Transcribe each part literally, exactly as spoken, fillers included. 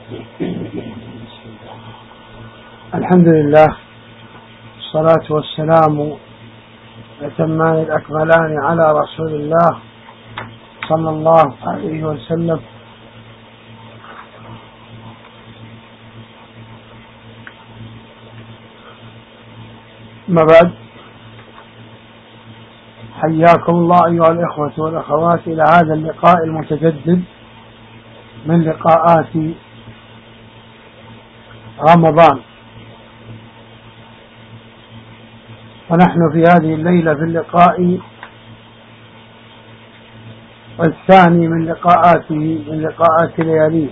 الحمد لله والصلاة والسلام الأتمان الأكملان على رسول الله صلى الله عليه وسلم. ما بعد، حياكم الله أيها الإخوة والأخوات إلى هذا اللقاء المتجدد من لقاءات رمضان، ونحن في هذه الليلة في اللقاء الثاني من لقاءاته من لقاءات لياليه.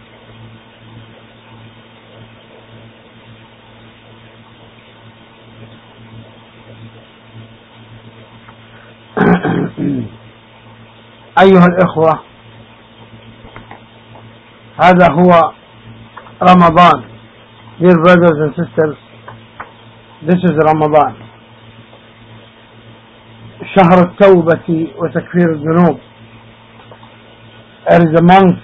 أيها الإخوة، هذا هو رمضان. Dear brothers and sisters, this is Ramadan, شهر التوبة وتكفير الذنوب. It is a month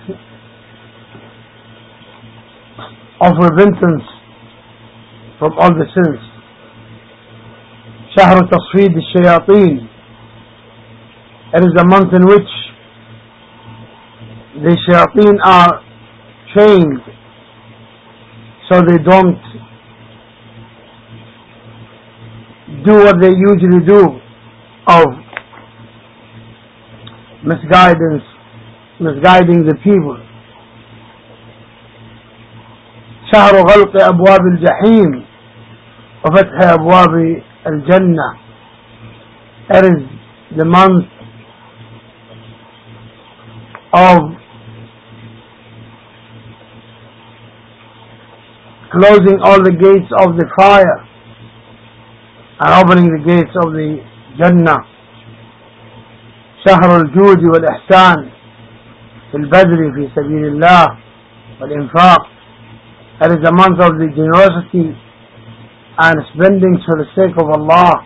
of repentance from all the sins. شهر تصفيد الشياطين. It is a month in which the shayateen are chained so they don't do what they usually do of misguidance, misguiding the people. شهر غلق أبواب الجحيم وفتح أبواب الجنة. It is the month of closing all the gates of the fire and opening the gates of the Jannah. شهر الجود والإحسان في البذل في سبيل الله والإنفاق. It is a month of the generosity and spending for the sake of Allah.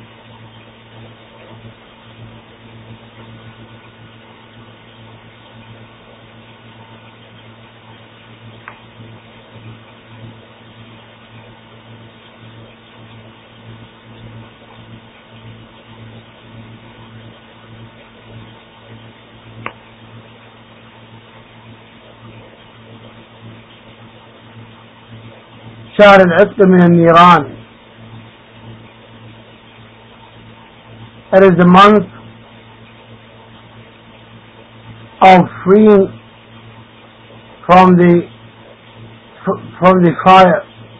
شهر العتق من النيران. It is the month of freeing from the from the fire.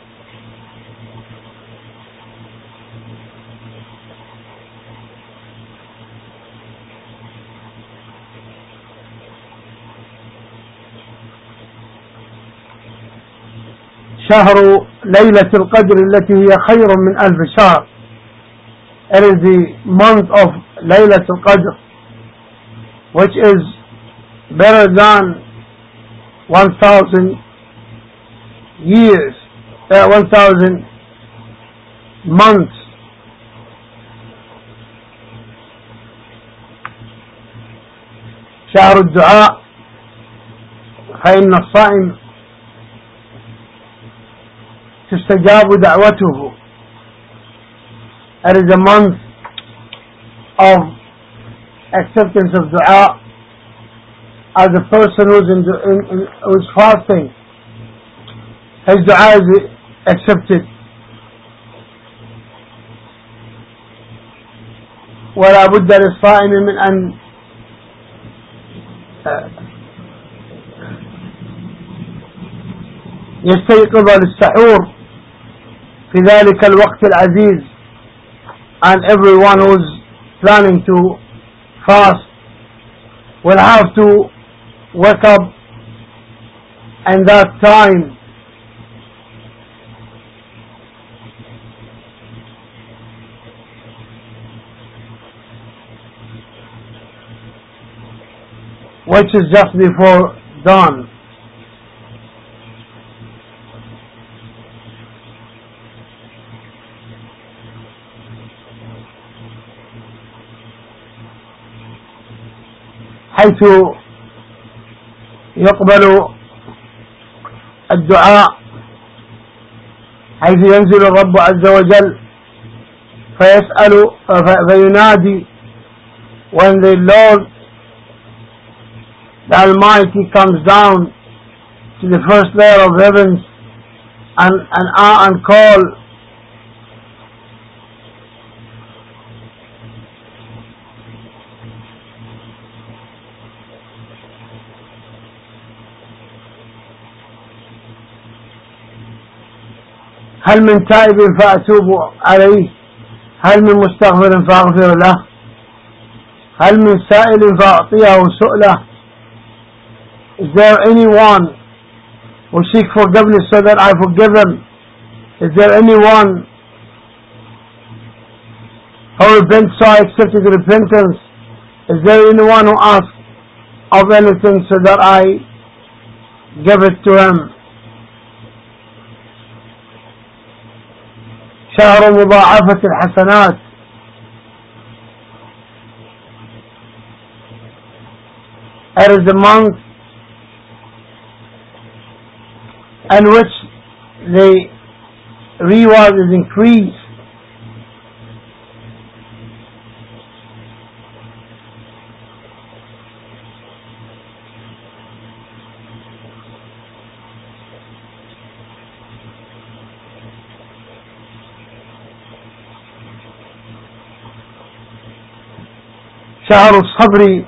شهر ليلة القدر التي هي خير من ألف شهر. It is the month of ليلة القدر, which is better than one thousand years, uh, one thousand months. شهر الدعاء فإن الصائم تستجاب دعوته. It is a month of acceptance of dua, as a person who is in, in, in, who is fasting, his dua is accepted. ولا بد للصائم من أن يستيقظ للسحور في ذلك الوقت العزيز, and everyone who is planning to fast will have to wake up in that time which is just before dawn. حيث يقبل الدعاء حيث ينزل الرب عز وجل فيسأل فينادي when the Lord the Almighty comes down to the first layer of heavens and, and, uh, and call هل من تائب فأتوب عليه هل من مستغفر فأغفر له هل من سائل فأعطيه سؤله. Is there anyone who seek forgiveness so that I forgive him? Is there anyone who repents so I accepted repentance? Is there anyone who asks of anything so that I give it to him? شهر مضاعفة الحسنات. It is the month in which the reward is increased. شهر الصبر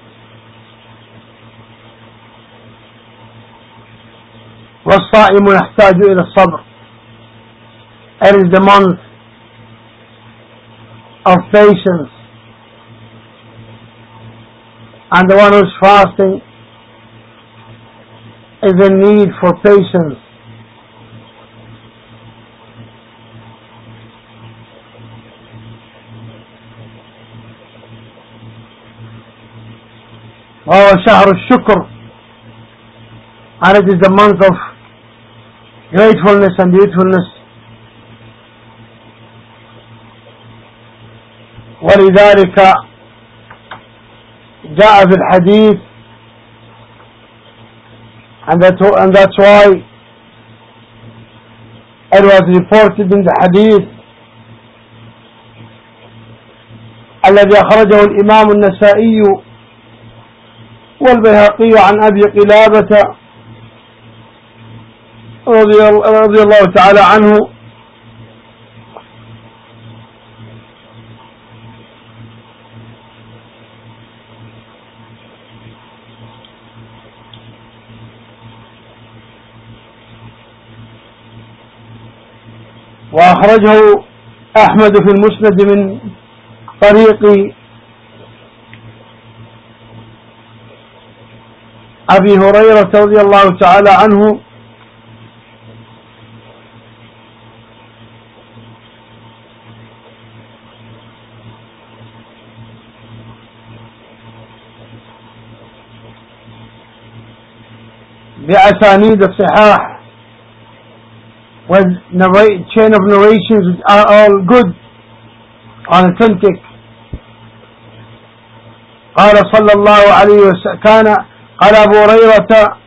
والصائم يحتاج إلى الصبر. It is the month of patience, and the one who is fasting is in need for patience. وهو شهر الشكر, and it is the month of gratefulness and youthfulness. ولذلك جاء في الحديث, and, that, and that's why it was reported in the hadith الذي أخرجه الإمام النسائي والبيهقي عن أبي قلابة رضي الله تعالى عنه وأخرجه أحمد في المسند من طريق أبي هريرة رضي الله تعالى عنه بأسانيد الصحاح, with chain of narrations which are all good, authentic. قال صلى الله عليه وسلم كان قال أبو هريرة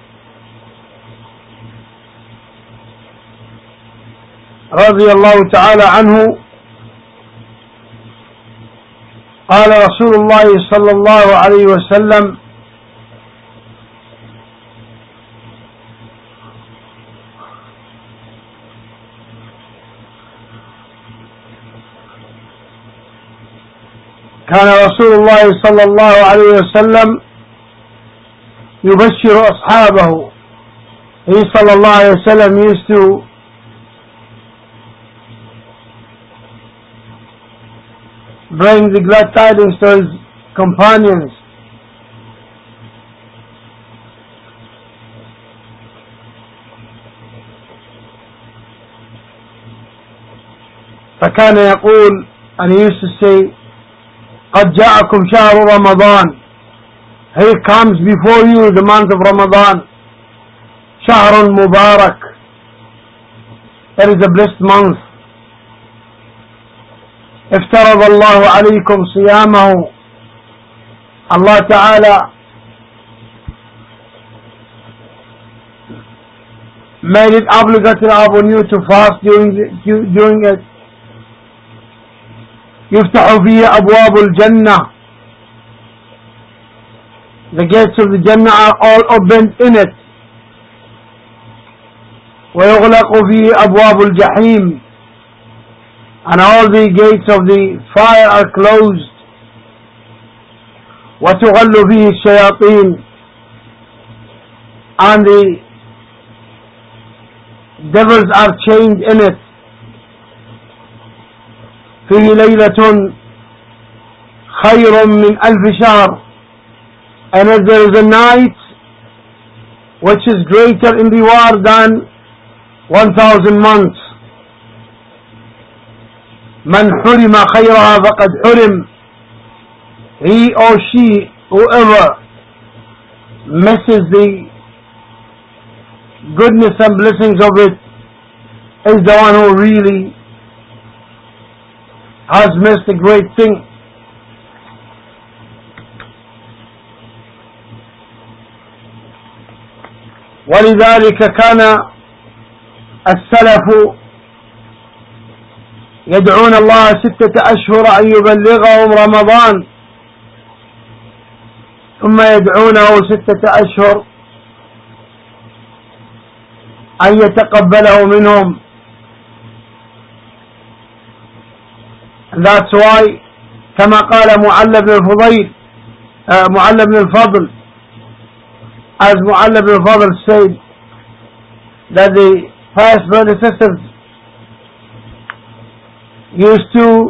رضي الله تعالى عنه قال رسول الله صلى الله عليه وسلم كان رسول الله صلى الله عليه وسلم يبشر أصحابه. He صلى الله عليه وسلم used to bring the glad tidings to his companions. فكان يقول, and he used to say, قد جاءكم شهر رمضان, here comes before you the month of Ramadan, شهر مبارك, it is a blessed month. افترض الله عليكم صيامه, Allah Ta'ala made it obligatory upon you to fast during, the, during it. يفتح فيه أبواب الجنة. The gates of the Jannah are all opened in it. ويغلق فيه أبواب الجحيم. And all the gates of the fire are closed. وتغل فيه الشياطين. And the devils are chained in it. فيه ليلة خير من ألف شهر. And if there is a night which is greater in reward than one thousand months. من حرم خيرها فقد حرم. He or she, whoever misses the goodness and blessings of it, is the one who really has missed a great thing. ولذلك كان السلف يدعون الله ستة أشهر أن يبلغهم رمضان، ثم يدعونه ستة أشهر أن يتقبله منهم. And that's why كما قال معل بن الفضيل uh, معل بن الفضل as معل بن الفضل said that the past predecessors used to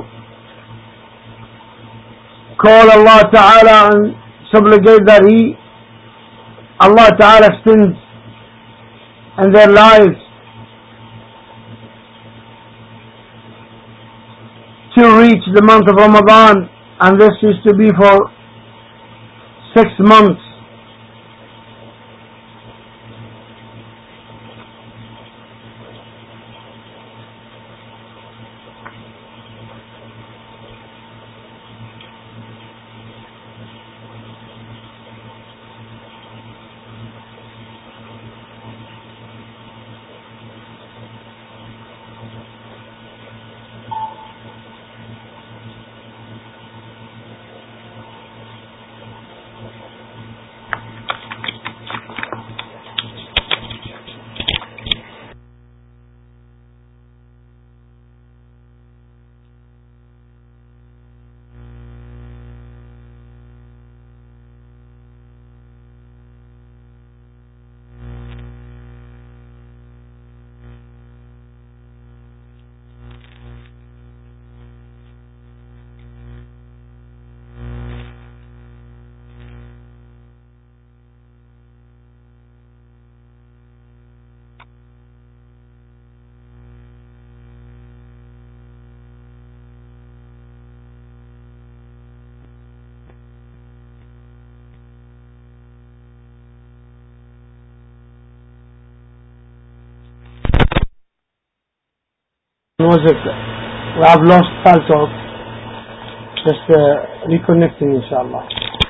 call Allah Ta'ala and supplicate that He, Allah Ta'ala extends in their lives to reach the month of Ramadan, and this used to be for six months. Was it? We have lost Paltalk. Just uh, reconnecting, inshallah.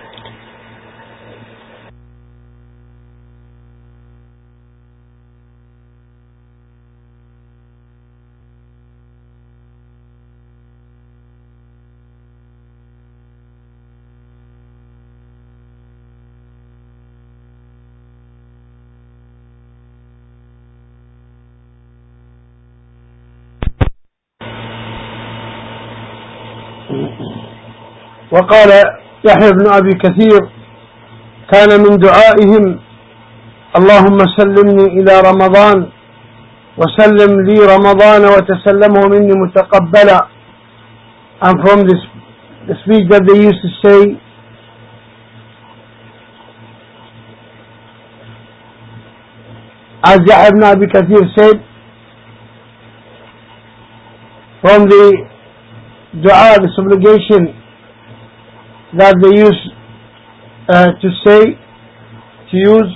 وقال يحيى بن أبي كثير كان من دعائهم اللهم سلمني إلى رمضان وسلم لي رمضان وتسلمه مني متقبلا. And from this the speech that they used to say, as Yahya ibn Abi Kathir said, from the dua, the supplication that they used uh, to say, to use,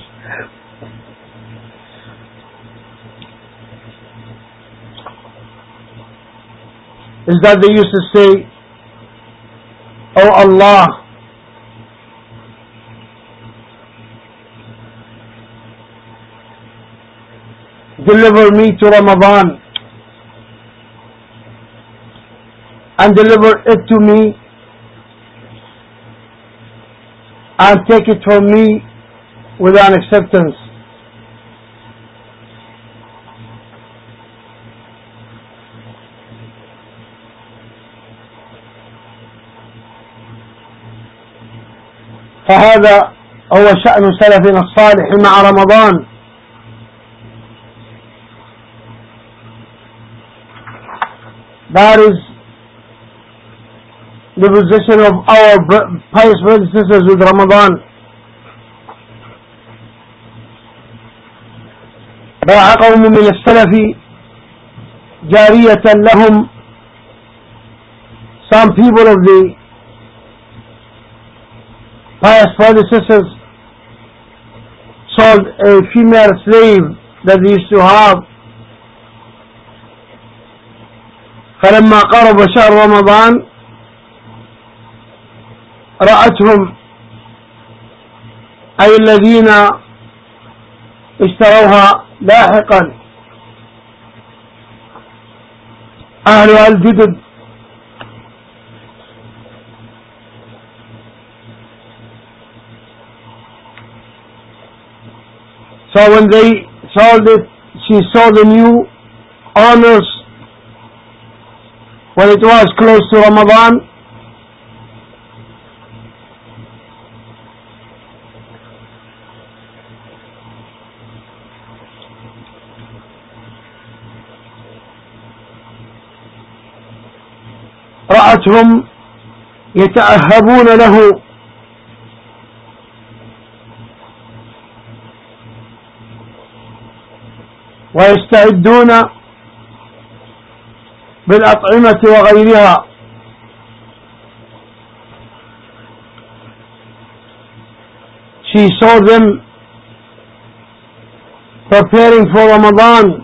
is that they used to say, "Oh Allah, deliver me to Ramadan and deliver it to me and take it from me with an acceptance. فهذا هو شأن سلفنا الصالح مع رمضان. That is the position of our pious brothers and sisters with Ramadan. باع قوم من السلف جارية لهم. Some people of the pious brothers and sisters sold a female slave that they used to have. فلما قرب شهر رمضان رأتهم أي الذين اشتروها لاحقا أهلها الجدد So when they sold it, she saw the new owners when it was close to Ramadan. رأتهم يتأهبون له ويستعدون بالأطعمة وغيرها. She saw them preparing for Ramadan,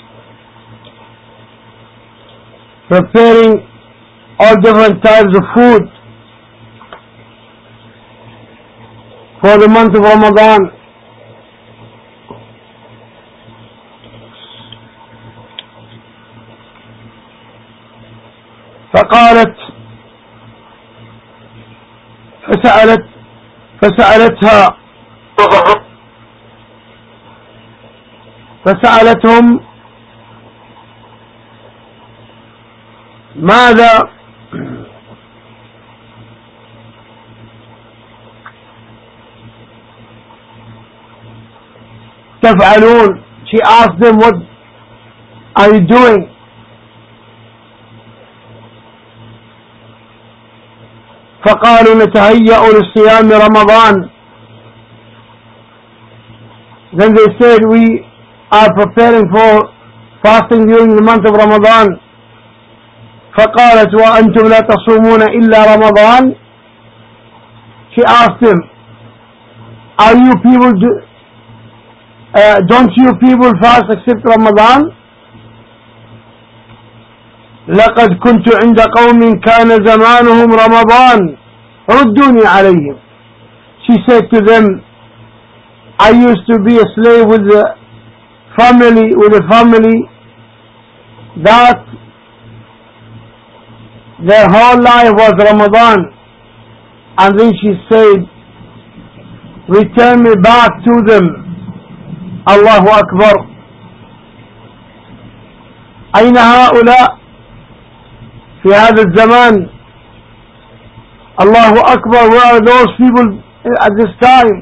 preparing all different types of food for the month of Ramadan. فقالت فسألت فسألتها فسألتهم ماذا تفعلون? She asked them, what are you doing? فقالوا نتهيأ لصيام رمضان. Then they said, we are preparing for fasting during the month of Ramadan. فقالت وأنتم لا تصومون إلا رمضان. She asked him, are you people do, uh, don't you people fast except Ramadan? لقد كنت عند قوم كان زمانهم رمضان ردوني عليهم. She said to them, I used to be a slave with the family with a family that their whole life was Ramadan. And then she said, return me back to them. Allahu Akbar. أين هؤلاء في هذا الزمان؟ Allahu Akbar. Where are those people at this time?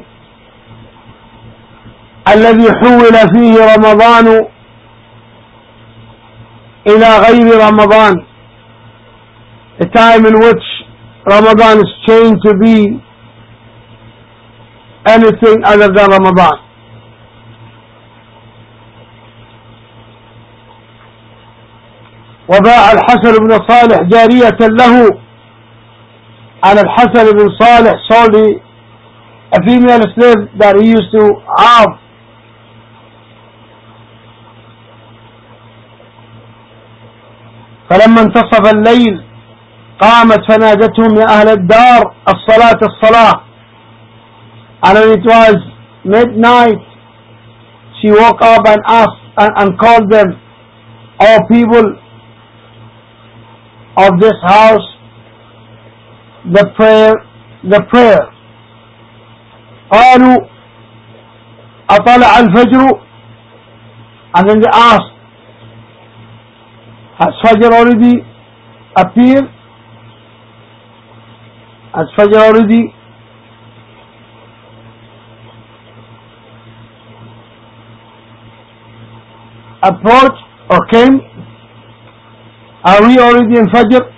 الذي حول فيه رمضان إلى غير رمضان. A time in which Ramadan is changed to be anything other than Ramadan. وباع الحسن بن صالح جارية له. And الحسن بن صالح sold a female slave that he used to have. فلما انتصف الليل قامت فنادتهم يا أهل الدار الصلاة الصلاة. And when it was midnight, she woke up and asked and, and called them, O people of this house, the prayer, the prayer. قالوا أطلع الفجر, and then they asked, has Fajr already appeared? Has Fajr already approached or came? Are we already in Fajr?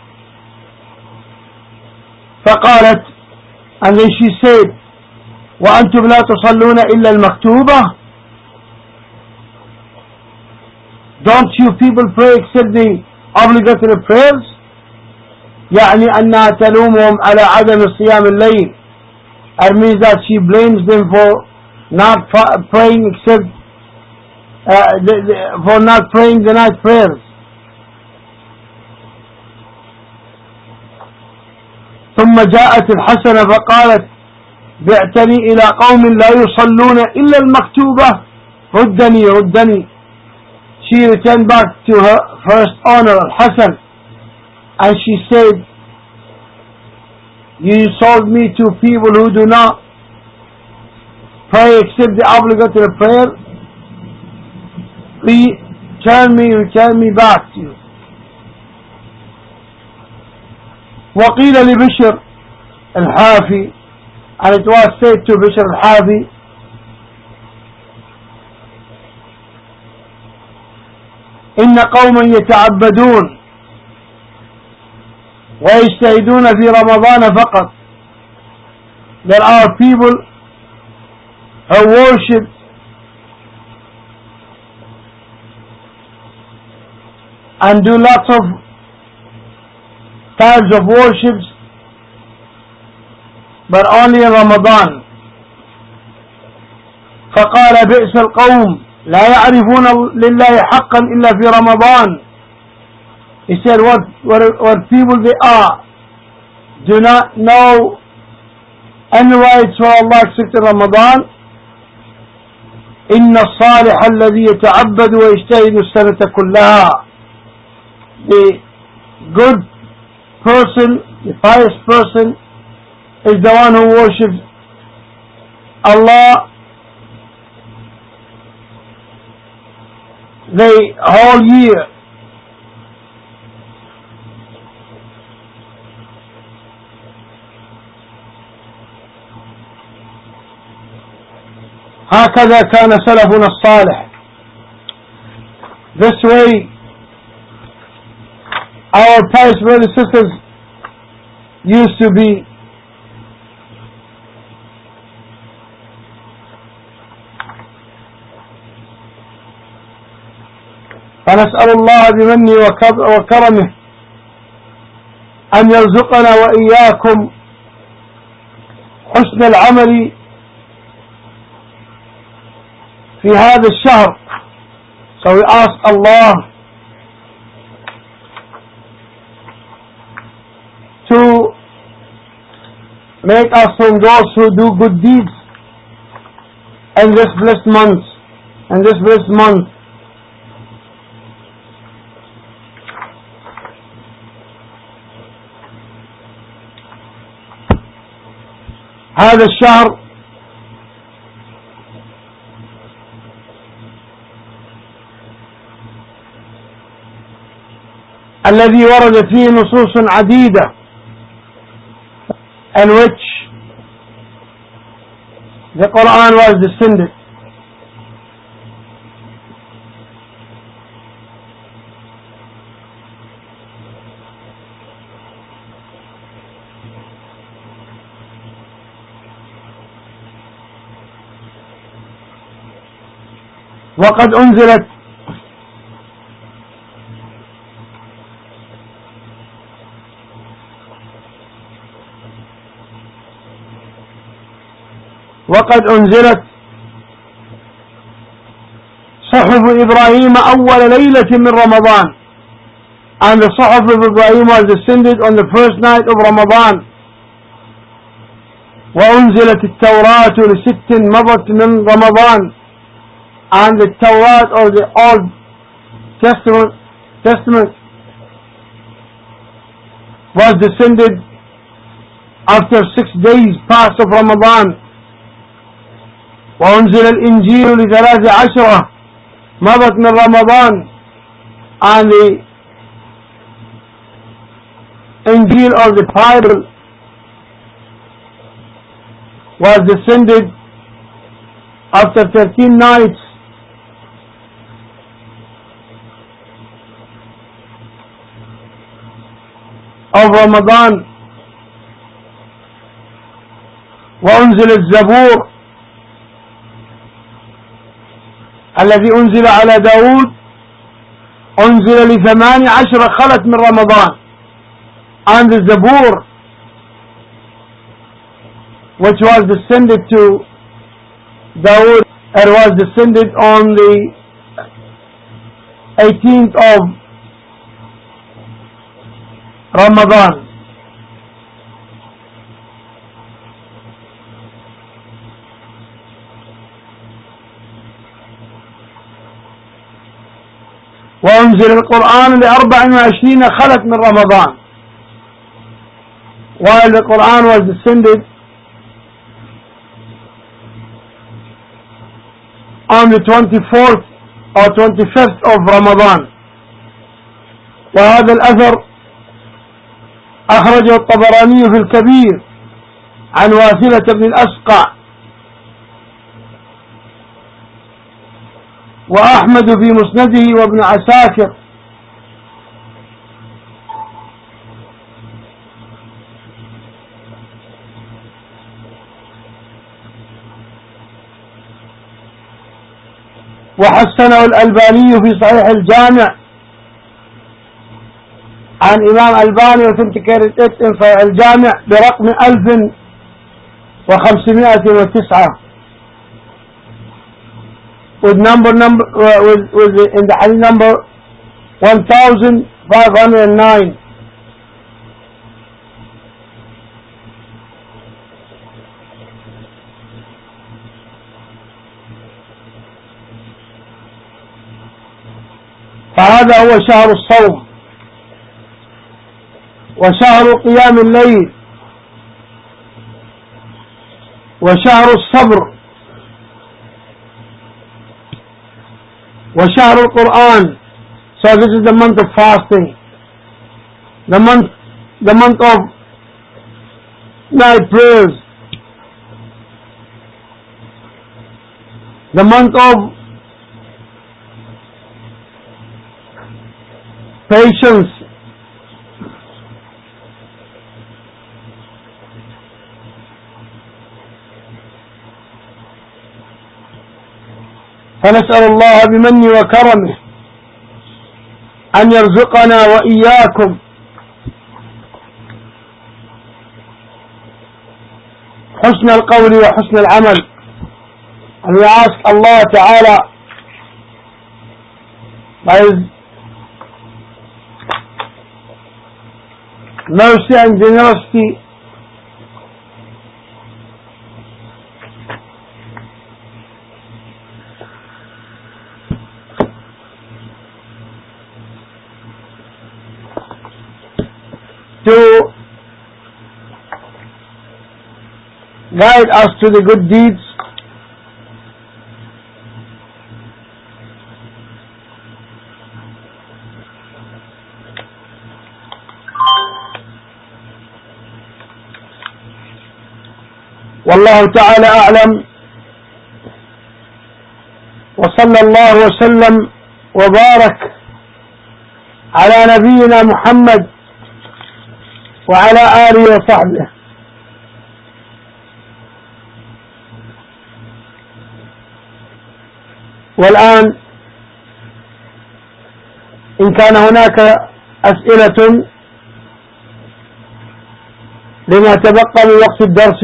فقالت, and then she said, وأنتم لا تصلون إلا المكتوبة. Don't you people pray except the obligatory prayers? يعني أنها تلومهم على عدم صيام الليل. It means that she blames them for not praying except uh, the, the, for not praying the night prayers. ثم جاءت الحسنة فقالت بعتني إلى قوم لا يصلون إلا المكتوبة ردني ردني. She returned back to her first owner, Al-Hasan, and she said, you sold me to people who do not pray except the obligatory prayer. Return me, return me back to you. وقيل لبشر الحافي, and it was said to Bishr al-Hafi, إن قوما يتعبدون ويجتهدون في رمضان فقط. There are people who worship and do lots of types of worships, but only in Ramadan. فقال بئس القوم لا يعرفون لله حقا إلا في رمضان. He said, what, what, what people they are do not know any rights for Allah except in Ramadan. إن الصالح الذي يتعبد ويجتهد السنة كلها. The good person, the pious person, is the one who worships Allah the whole year. هكذا كان سلفنا الصالح. This way our pious brothers and sisters used to be. فنسأل الله بمنه وكرمه أن يرزقنا وإياكم حسن العمل في هذا الشهر. So we ask Allah to make us from those who do good deeds in this blessed month, in this blessed month. هذا الشهر الذي ورد فيه نصوص عديدة in which the Quran was descended. وقد أنزلت وقد أنزلت صحف إبراهيم أول ليلة من رمضان, and the صحف of Ibrahim was descended on the first night of Ramadan. وأنزلت التوراة لست مضت من رمضان, and the Torah or the Old Testament, Testament was descended after six days past of Ramadan. وأنزل الإنجيل لثلاث عشرة مضت من رمضان, and the Injil or the Bible was descended after thirteen nights. Of Ramadan. وأنزل الزبور الذي أنزل على داود أنزل لثمان عشر خلت من رمضان, and the Zabur which was descended to Dawood, it was descended on the eighteenth of Ramadan. وأنزل القرآن لأربع وعشرين خلت من رمضان, while the Quran was descended on the twenty-fourth or twenty-fifth of Ramadan. وهذا الأثر أخرجه الطبراني في الكبير عن واثلة بن الأسقع, وأحمد في مسنده وابن عساكر, وحسنه الألباني في صحيح الجامع عن إمام ألباني authenticated it in صحيح الجامع برقم ألف وخمسمائة وتسعة, with number number uh, with, with the, in the hadith number one thousand five hundred nine. فهذا هو شهر الصوم وشهر قيام الليل وشهر الصبر وشهر القرآن. So this is the month of fasting, the month the month of night prayers, the month of patience, فنسأل الله بمنه وكرمه أن يرزقنا وإياكم حسن القول وحسن العمل. And we ask Allah Ta'ala by His mercy and generosity to guide us to the good deeds والله تعالى أعلم. وصلى الله وسلم وبارك على نبينا محمد وعلى آله وصحبه. والآن إن كان هناك أسئلة لما تبقى من وقت الدرس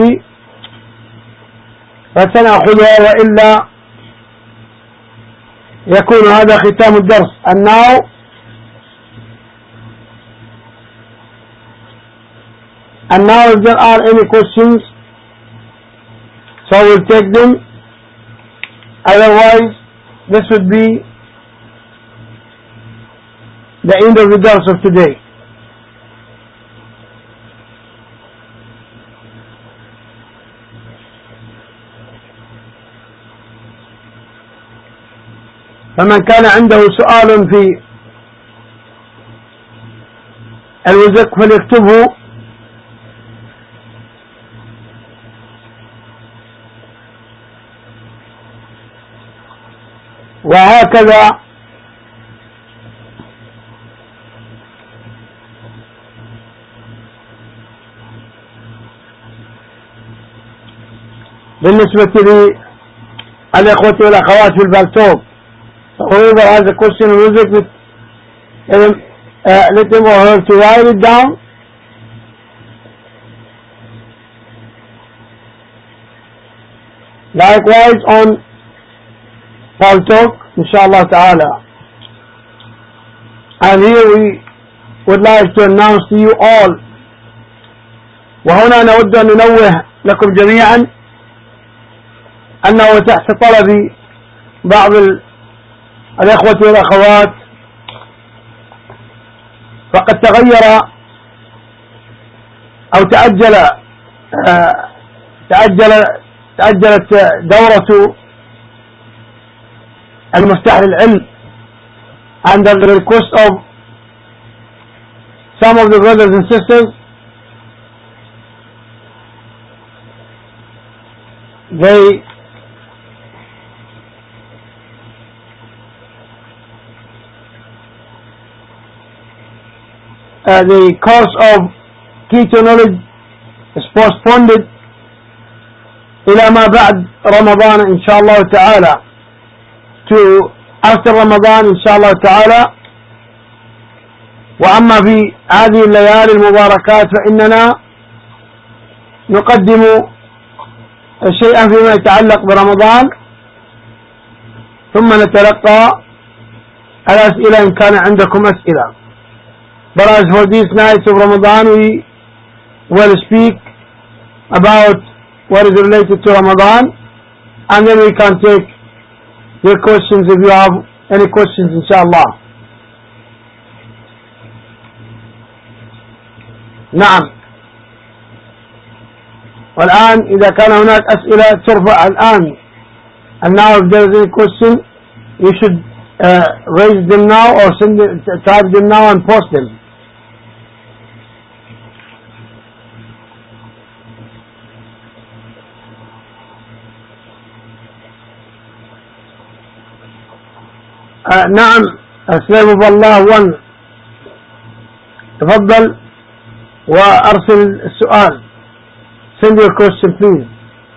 فسنأخذها، وإلا يكون هذا ختام الدرس. And now and now if there are any questions, so we'll take them. Otherwise this would be the end of the dars of today. فمن كان عنده سؤال في الوزق فليكتبه وهكذا بالنسبة للإخوة والأخوات في البالتوب. Whoever has a question on music, let him, uh, let him or her to write it down. Likewise on Paltalk, inshallah ta'ala. And here we would like to announce to you all, وهنا نود أن ننوه لكم جميعا أنه تحت طلب بعض الإخوة والأخوات فقد تغير أو تأجل تأجل تأجلت دورة المفتاح للعلم under the request of some of the brothers and sisters. They Uh, the course of key to knowledge is postponed إلى ما بعد رمضان إن شاء الله تعالى, to after Ramadan إن شاء الله تعالى. وأما في هذه الليالي المباركات فإننا نقدم شيئا فيما يتعلق برمضان ثم نتلقى الأسئلة إن كان عندكم أسئلة. But as for these nights of Ramadan, we will speak about what is related to Ramadan, and then we can take your questions if you have any questions, inshallah. نعم. والآن إذا كان هناك أسئلة ترفع الآن. And now if there is any question, you should uh, raise them now or send them, type them now and post them. آه نعم سيف الله ون تفضل وأرسل السؤال. Send your question please.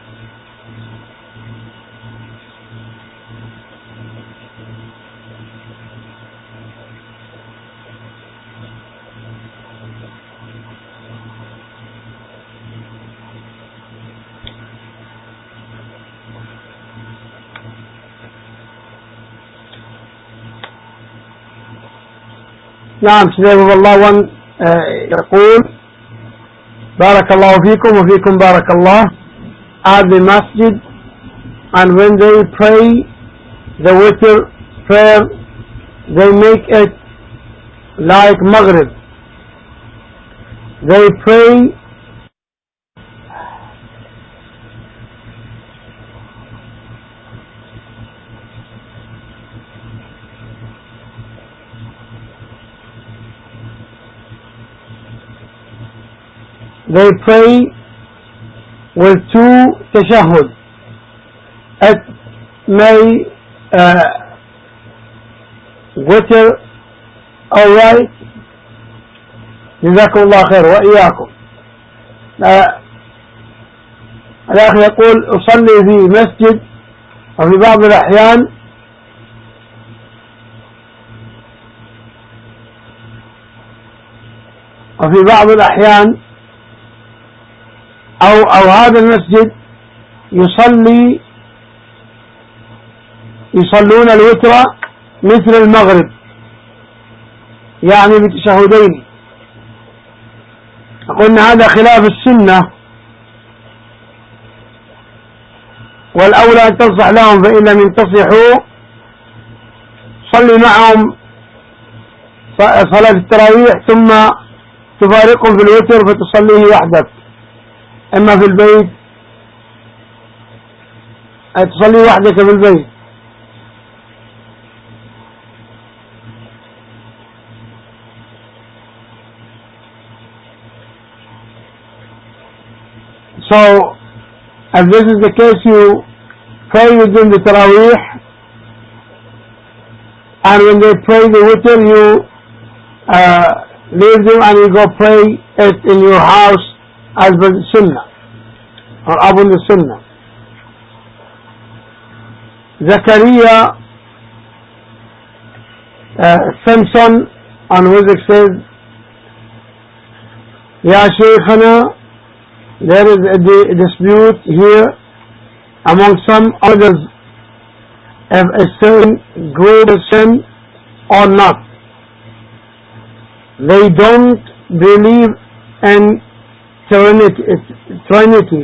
نعم سيف الله ون يقول بارك الله فيكم وفيكم بارك الله. At the masjid, and when they pray the witr prayer, they make it like Maghrib. They pray they pray with two tashahhud. It may uh, witr alright. جزاكم الله خير وإياكم. الأخ يقول أصلي في مسجد وفي بعض الأحيان وفي بعض الأحيان أو أو هذا المسجد يصلي يصلون الوتر مثل المغرب يعني بتشهدين. قلنا هذا خلاف السنة والأولى أن تنصح لهم، فإن لم ينتصحوا تصلي معهم صلاة التراويح ثم تفارقهم في الوتر فتصليه وحدك، إما في البيت تصلي وحدك في البيت. So, if this is the case, you pray within the Taraweeh, and when they pray the witr, you uh, leave them and you go pray it in your house as per the Sunnah, or upon the Sunnah. Zakaria, uh, Samson, on Rizq says, Ya Shaykhana, there is a dispute here among some others if a certain group is sin or not. They don't believe in Trinity. Trinity.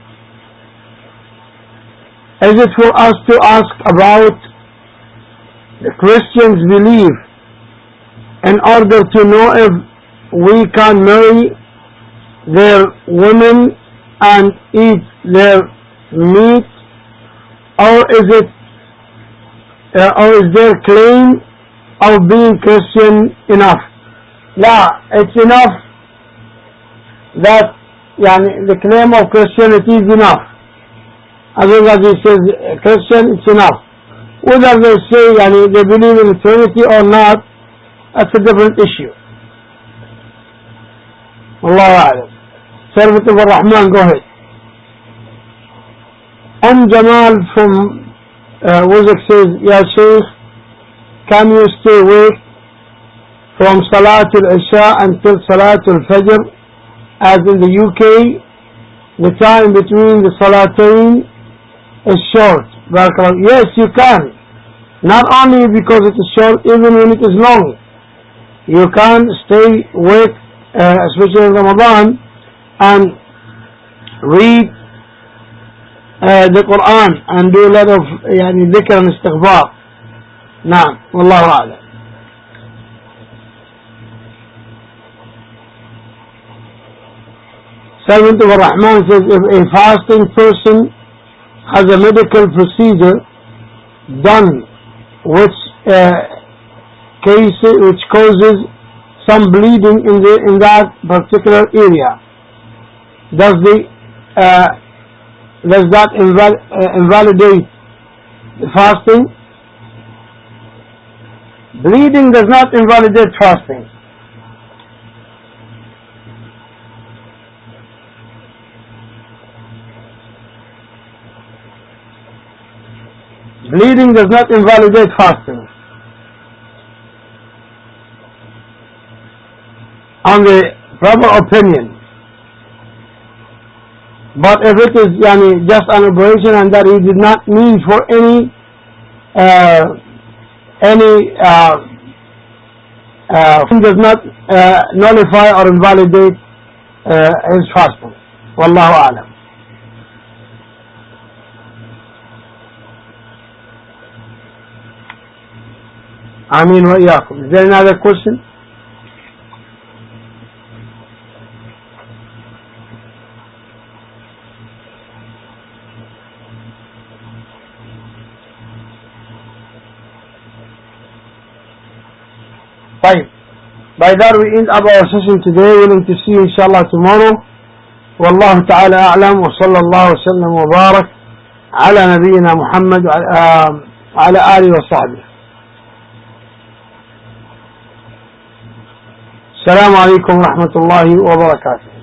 Is it for us to ask about the Christians' belief in order to know if we can marry their women and eat their meat, or is it uh, or is their claim of being Christian enough? La, it's enough that yani, the claim of Christianity is enough. As long as he says Christian, it's enough. Whether they say yani, they believe in the Trinity or not, that's a different issue. Allahu A'lam. Servant of Ar-Rahman, go ahead. Umm Jamal from uh, Wuzak says, Ya Shaykh, can you stay awake from Salatul Isha until Salatul Fajr, as in the U K? The time between the Salatayn is short. Yes, you can. Not only because it is short, even when it is long. You can stay awake, uh, especially in Ramadan, and read uh, the Quran and do a lot of yani, dhikr and istighfar. Naam, wallahu a'lam. Servant of Ar-Rahman says, if a fasting person has a medical procedure done which uh, case which causes some bleeding in the in that particular area, does the uh, does that inval uh, invalidate the fasting? Bleeding does not invalidate fasting. Bleeding does not invalidate fasting. On the proper opinion. But if it is yani, just an operation and that he did not mean for any uh, any uh, uh, does not uh, nullify or invalidate uh, his fasting. Wallahu a'lam. Ameen wa iyaakum. Is there another question? By that we end up our session today. Willing to see you inshallah tomorrow. Wallahu ta'ala a'lam wa sallallahu wa sallam wa barak ala nabiyyina Muhammad wa ala alihi wa sahbihi. Assalamu alaikum wa rahmatullahi wa barakatuh.